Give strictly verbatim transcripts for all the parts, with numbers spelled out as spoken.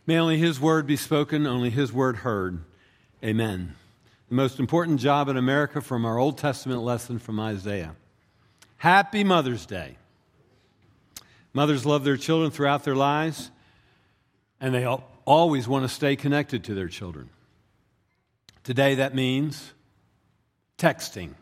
May only His word be spoken, only His word heard. Amen. The most important job in America from our Old Testament lesson from Isaiah. Happy Mother's Day. Mothers love their children throughout their lives, and they always want to stay connected to their children. Today that means texting.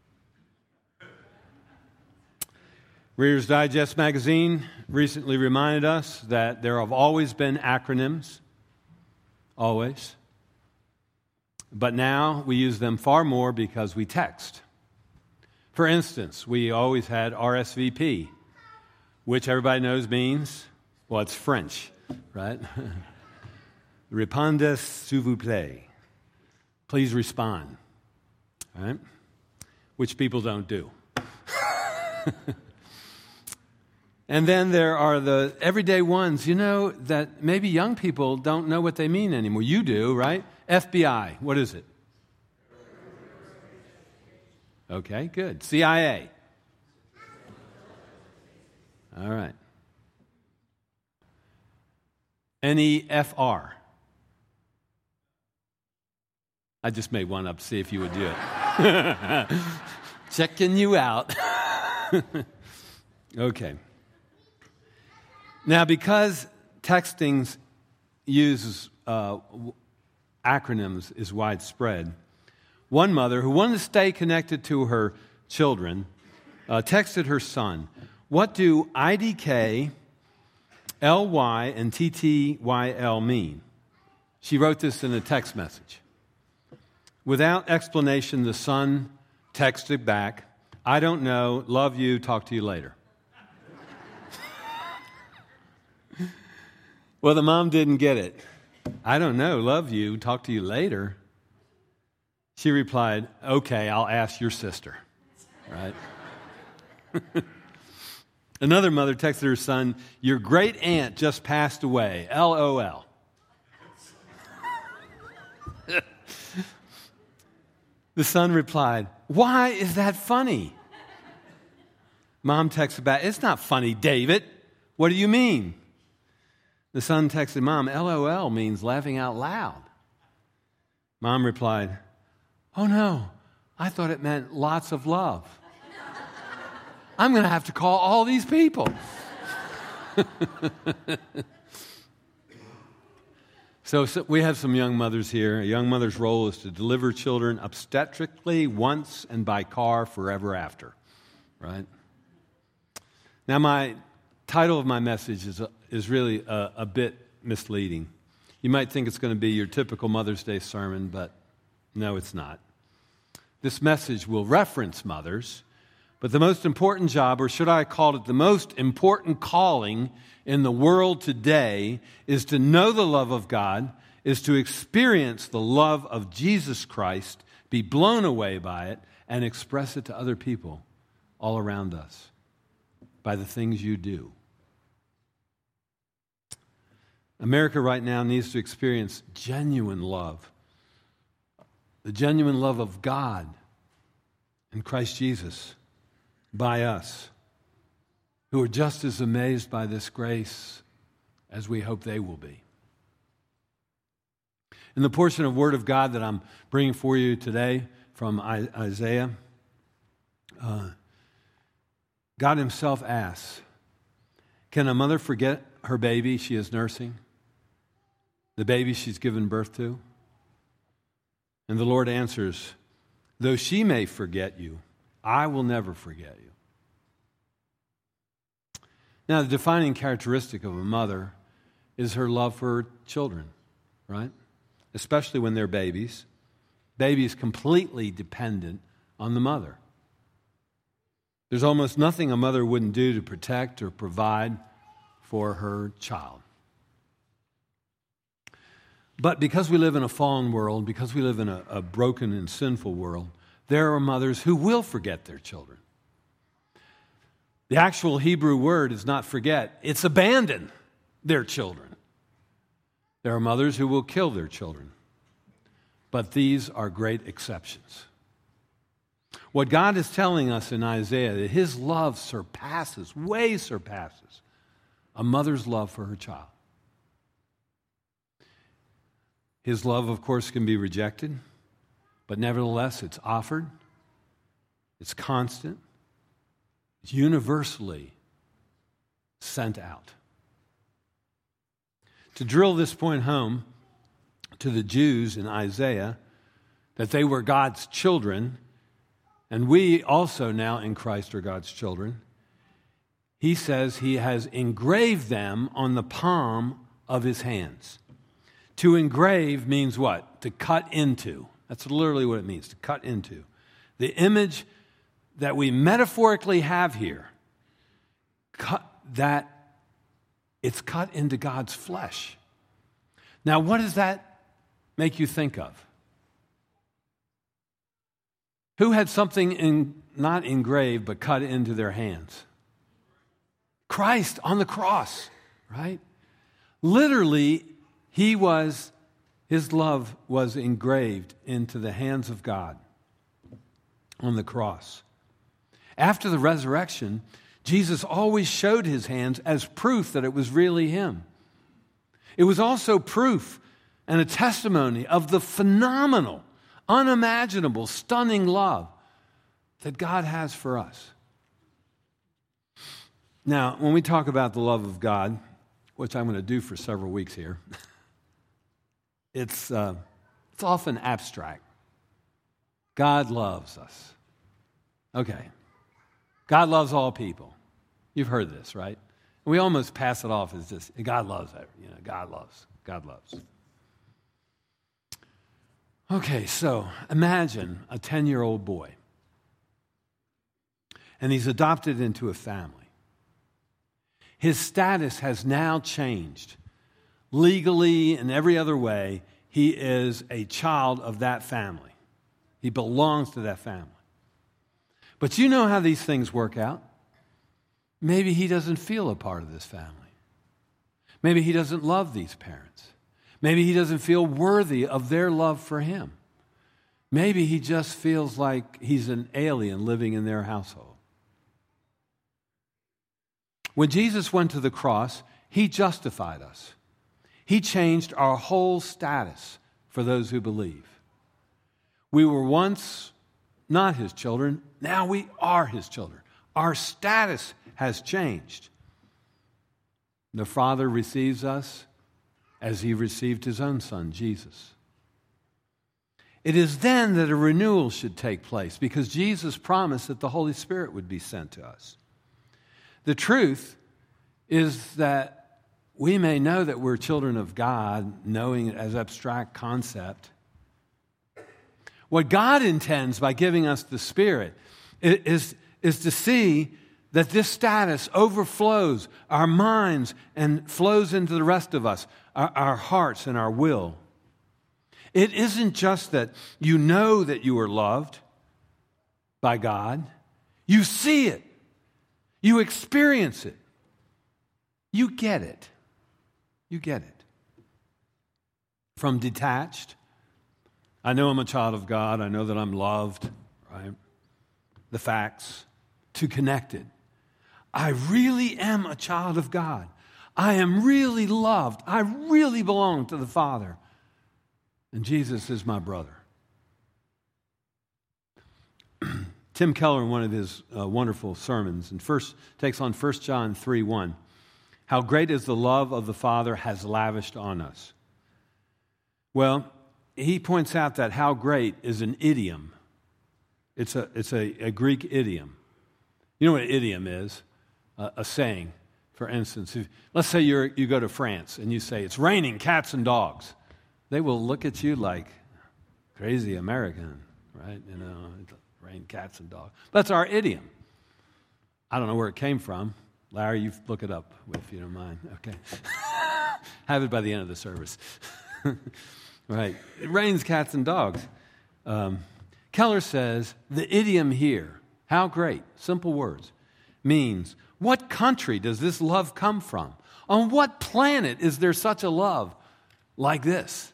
Reader's Digest magazine recently reminded us that there have always been acronyms, always. But now we use them far more because we text. For instance, we always had R S V P, which everybody knows means, well, it's French, right? Répondez s'il vous plaît. Please respond, right? Which people don't do. And then there are the everyday ones, you know, that maybe young people don't know what they mean anymore. You do, right? F B I, what is it? Okay, good. C I A. All right. N E F R. I just made one up to see if you would do it. Checking you out. Okay. Now, because texting uses uh, acronyms is widespread, one mother who wanted to stay connected to her children uh, texted her son, "What do I D K, L Y, and T T Y L mean?" She wrote this in a text message. Without explanation, the son texted back, "I don't know, love you, talk to you later." Well, the mom didn't get it. "I don't know, love you, talk to you later." She replied, "Okay, I'll ask your sister." Right? Another mother texted her son, "Your great aunt just passed away, L O L." The son replied, "Why is that funny?" Mom texted back, "It's not funny, David. What do you mean?" The son texted Mom, "L O L means laughing out loud." Mom replied, "Oh no, I thought it meant lots of love. I'm going to have to call all these people." so, so we have some young mothers here. A young mother's role is to deliver children obstetrically once and by car forever after, right? Now, my title of my message is, a, is really a, a bit misleading. You might think it's going to be your typical Mother's Day sermon, but no, it's not. This message will reference mothers, but the most important job, or should I call it the most important calling in the world today, is to know the love of God, is to experience the love of Jesus Christ, be blown away by it, and express it to other people all around us by the things you do. America right now needs to experience genuine love, the genuine love of God and Christ Jesus by us, who are just as amazed by this grace as we hope they will be. In the portion of Word of God that I'm bringing for you today from Isaiah, uh, God Himself asks, can a mother forget her baby she is nursing, the baby she's given birth to? And the Lord answers, though she may forget you, I will never forget you. Now, the defining characteristic of a mother is her love for her children, right? Especially when they're babies. Babies completely dependent on the mother. There's almost nothing a mother wouldn't do to protect or provide for her child. But because we live in a fallen world, because we live in a, a broken and sinful world, there are mothers who will forget their children. The actual Hebrew word is not forget, it's abandon their children. There are mothers who will kill their children. But these are great exceptions. What God is telling us in Isaiah, that His love surpasses, way surpasses, a mother's love for her child. His love, of course, can be rejected, but nevertheless, it's offered, it's constant, it's universally sent out. To drill this point home to the Jews in Isaiah, that they were God's children, and we also now in Christ are God's children, he says he has engraved them on the palm of his hands. To engrave means what? To cut into. That's literally what it means, to cut into. The image that we metaphorically have here, cut, that it's cut into God's flesh. Now, what does that make you think of? Who had something in, not engraved, but cut into their hands? Christ on the cross, right? Literally, he was, his love was engraved into the hands of God on the cross. After the resurrection, Jesus always showed his hands as proof that it was really him. It was also proof and a testimony of the phenomenal, unimaginable, stunning love that God has for us. Now, when we talk about the love of God, which I'm going to do for several weeks here, it's, uh, it's often abstract. God loves us. Okay. God loves all people. You've heard this, right? We almost pass it off as just, God loves that. You know, God loves. God loves. Okay, so imagine a ten-year-old boy, and he's adopted into a family. His status has now changed. Legally and every other way, he is a child of that family. He belongs to that family. But you know how these things work out. Maybe he doesn't feel a part of this family. Maybe he doesn't love these parents. Maybe he doesn't feel worthy of their love for him. Maybe he just feels like he's an alien living in their household. When Jesus went to the cross, he justified us. He changed our whole status for those who believe. We were once not his children, now we are his children. Our status has changed. The Father receives us as he received his own Son, Jesus. It is then that a renewal should take place because Jesus promised that the Holy Spirit would be sent to us. The truth is that we may know that we're children of God, knowing it as abstract concept. What God intends by giving us the Spirit is, is to see that this status overflows our minds and flows into the rest of us, our, our hearts and our will. It isn't just that you know that you are loved by God. You see it. You experience it. You get it. You get it. From detached, I know I'm a child of God. I know that I'm loved, right? The facts. To connected. I really am a child of God. I am really loved. I really belong to the Father. And Jesus is my brother. Tim Keller, in one of his uh, wonderful sermons, and first takes on First John three one, how great is the love of the Father has lavished on us. Well, he points out that how great is an idiom. It's a, it's a, a Greek idiom. You know what an idiom is? Uh, a saying. For instance, if, let's say you're, you go to France and you say, it's raining cats and dogs. They will look at you like crazy American, right? You know, rain cats and dogs. That's our idiom. I don't know where it came from. Larry, you look it up if you don't mind. Okay. Have it by the end of the service. Right. It rains cats and dogs. Um, Keller says the idiom here, how great, simple words, means what country does this love come from? On what planet is there such a love like this?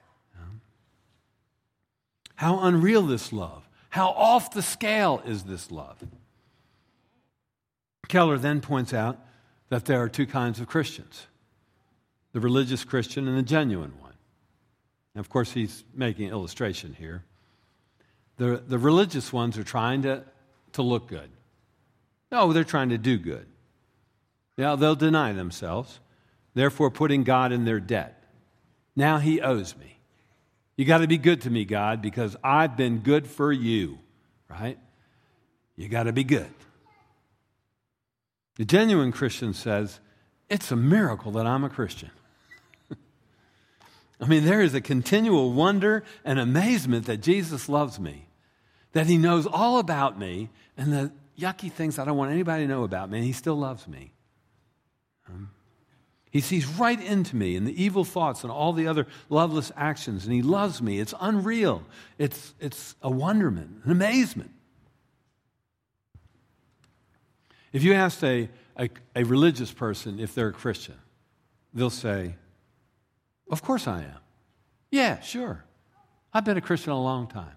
How unreal this love. How off the scale is this love? Keller then points out that there are two kinds of Christians, the religious Christian and the genuine one. And of course, he's making an illustration here. The, the religious ones are trying to, to look good. No, they're trying to do good. Now, they'll deny themselves, therefore putting God in their debt. Now he owes me. You got to be good to me, God, because I've been good for you, right? You got to be good. The genuine Christian says, it's a miracle that I'm a Christian. I mean, there is a continual wonder and amazement that Jesus loves me, that he knows all about me, and the yucky things I don't want anybody to know about me, and he still loves me. Um, he sees right into me and the evil thoughts and all the other loveless actions, and he loves me. It's unreal. It's, it's a wonderment, an amazement. If you ask a, a, a religious person if they're a Christian, they'll say, of course I am. Yeah, sure. I've been a Christian a long time.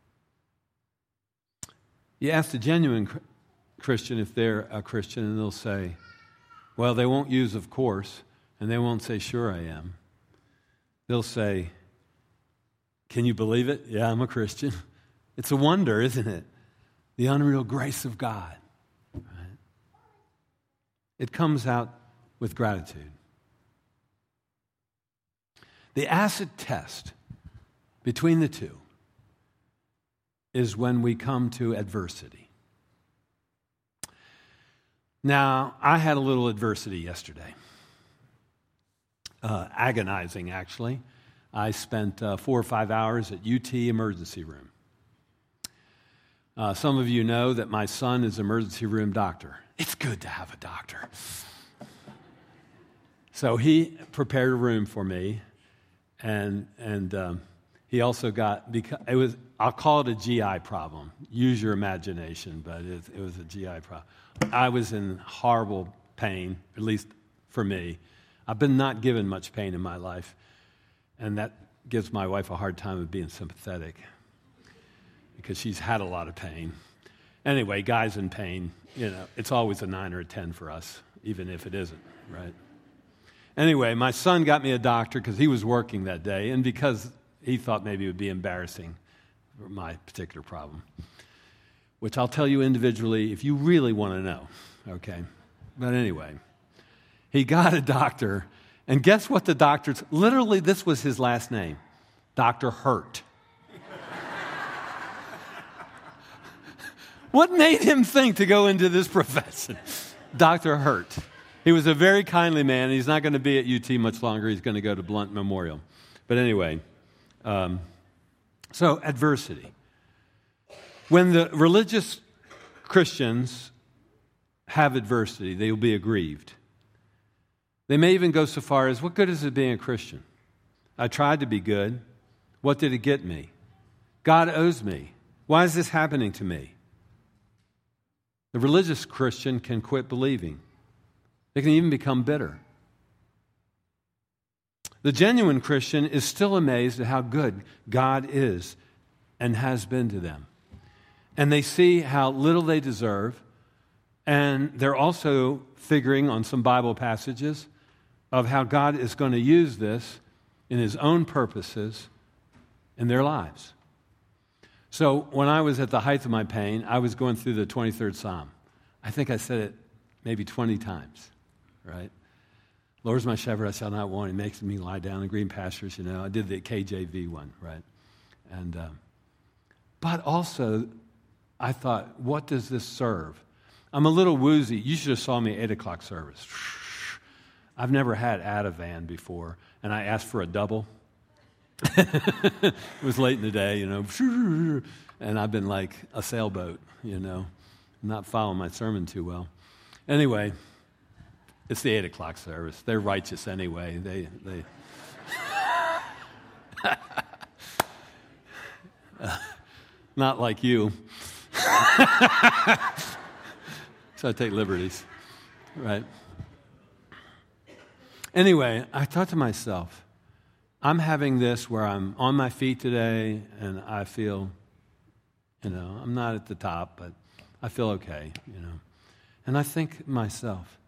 You ask the genuine Christian if they're a Christian, and they'll say, well, they won't use of course, and they won't say, sure I am. They'll say, can you believe it? Yeah, I'm a Christian. It's a wonder, isn't it? The unreal grace of God. Right? It comes out with gratitude. The acid test between the two is when we come to adversity. Now, I had a little adversity yesterday. Uh, agonizing, actually. I spent uh, four or five hours at U T emergency room. Uh, some of you know that my son is an emergency room doctor. It's good to have a doctor. So he prepared a room for me. And and um, he also got, because it was, I'll call it a G I problem. Use your imagination, but it, it was a G I problem. I was in horrible pain, at least for me. I've been not given much pain in my life, and that gives my wife a hard time of being sympathetic because she's had a lot of pain. Anyway, guys in pain, you know, it's always a nine or a ten for us, even if it isn't, right? Anyway, my son got me a doctor because he was working that day and because he thought maybe it would be embarrassing for my particular problem, which I'll tell you individually if you really want to know, okay? But anyway, he got a doctor, and guess what the doctor's, literally this was his last name, Doctor Hurt. What made him think to go into this profession? Doctor Hurt. He was a very kindly man. He's not going to be at U T much longer. He's going to go to Blunt Memorial. But anyway, um, so adversity. When the religious Christians have adversity, they will be aggrieved. They may even go so far as, what good is it being a Christian? I tried to be good. What did it get me? God owes me. Why is this happening to me? The religious Christian can quit believing. They can even become bitter. The genuine Christian is still amazed at how good God is and has been to them. And they see how little they deserve, and they're also figuring on some Bible passages of how God is going to use this in his own purposes in their lives. So when I was at the height of my pain, I was going through the twenty-third Psalm. I think I said it maybe twenty times. Right? Lord's my shepherd, I shall not want. He makes me lie down in green pastures, you know. I did the K J V one, right? And, um, but also, I thought, what does this serve? I'm a little woozy. You should have saw me at eight o'clock service. I've never had Ativan before, and I asked for a double. It was late in the day, you know, and I've been like a sailboat, you know, not following my sermon too well. Anyway, it's the eight o'clock service. They're righteous anyway. They, they. uh, not like you. So I take liberties, right? Anyway, I thought to myself, I'm having this where I'm on my feet today, and I feel, you know, I'm not at the top, but I feel okay, you know. And I think to myself,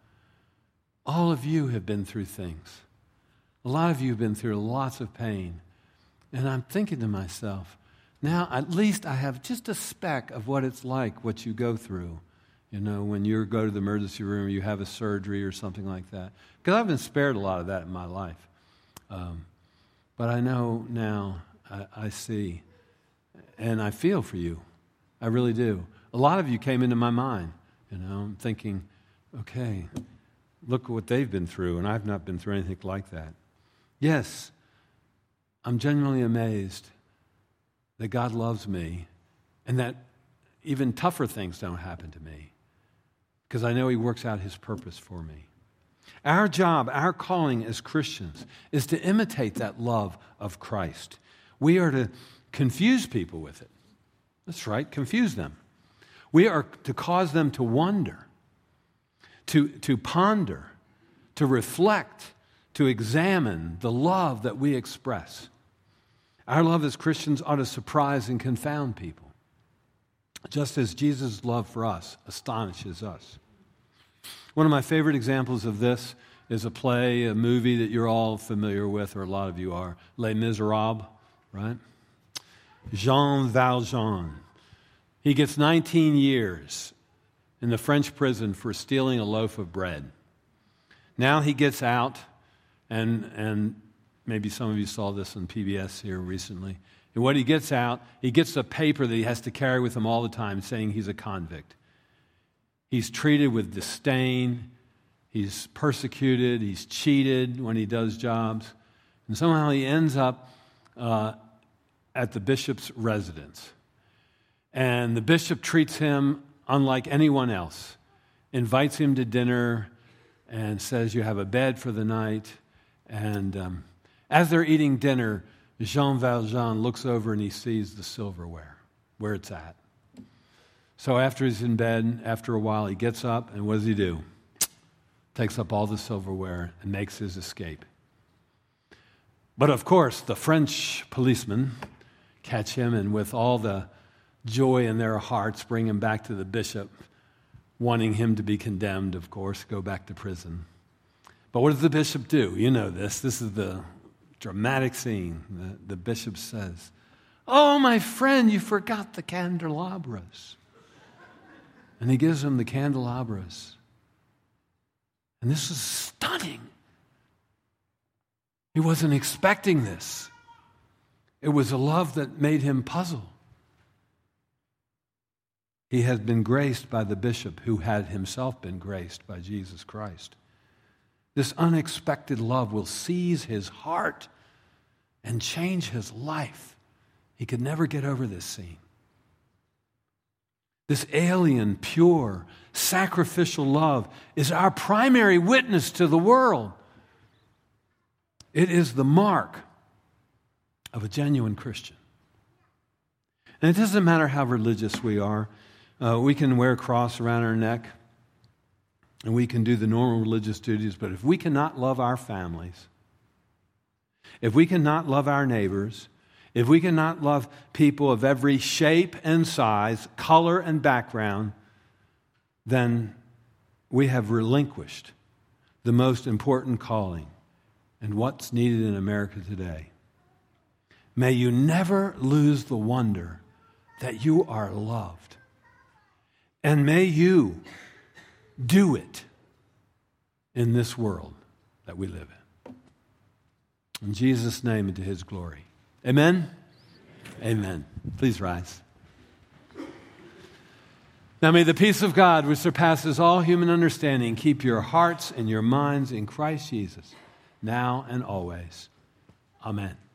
all of you have been through things. A lot of you have been through lots of pain. And I'm thinking to myself, now at least I have just a speck of what it's like, what you go through, you know, when you go to the emergency room or you have a surgery or something like that. Because I've been spared a lot of that in my life. Um, but I know now, I, I see, and I feel for you. I really do. A lot of you came into my mind, you know, I'm thinking, okay, look at what they've been through, and I've not been through anything like that. Yes, I'm genuinely amazed that God loves me and that even tougher things don't happen to me because I know He works out His purpose for me. Our job, our calling as Christians is to imitate that love of Christ. We are to confuse people with it. That's right, confuse them. We are to cause them to wonder, to, to ponder, to reflect, to examine the love that we express. Our love as Christians ought to surprise and confound people, just as Jesus' love for us astonishes us. One of my favorite examples of this is a play, a movie that you're all familiar with, or a lot of you are, Les Miserables, right? Jean Valjean. He gets nineteen years in the French prison for stealing a loaf of bread. Now he gets out, and and maybe some of you saw this on P B S here recently. And what he gets out, he gets a paper that he has to carry with him all the time saying he's a convict. He's treated with disdain. He's persecuted. He's cheated when he does jobs. And somehow he ends up uh, at the bishop's residence. And the bishop treats him unlike anyone else, invites him to dinner and says, you have a bed for the night. And um, as they're eating dinner, Jean Valjean looks over and he sees the silverware, where it's at. So after he's in bed, after a while, he gets up, and what does he do? Takes up all the silverware and makes his escape. But of course, the French policemen catch him, and with all the joy in their hearts, bring him back to the bishop, wanting him to be condemned, of course, go back to prison. But what does the bishop do? You know this. This is the dramatic scene. The, the bishop says, oh, my friend, you forgot the candelabras. And he gives him the candelabras. And this is stunning. He wasn't expecting this. It was a love that made him puzzle. He had been graced by the bishop who had himself been graced by Jesus Christ. This unexpected love will seize his heart and change his life. He could never get over this scene. This alien, pure, sacrificial love is our primary witness to the world. It is the mark of a genuine Christian. And it doesn't matter how religious we are. Uh, we can wear a cross around our neck, and we can do the normal religious duties, but if we cannot love our families, if we cannot love our neighbors, if we cannot love people of every shape and size, color and background, then we have relinquished the most important calling and what's needed in America today. May you never lose the wonder that you are loved. And may you do it in this world that we live in. In Jesus' name and to His glory. Amen? Amen. Please rise. Now may the peace of God, which surpasses all human understanding, keep your hearts and your minds in Christ Jesus, now and always. Amen.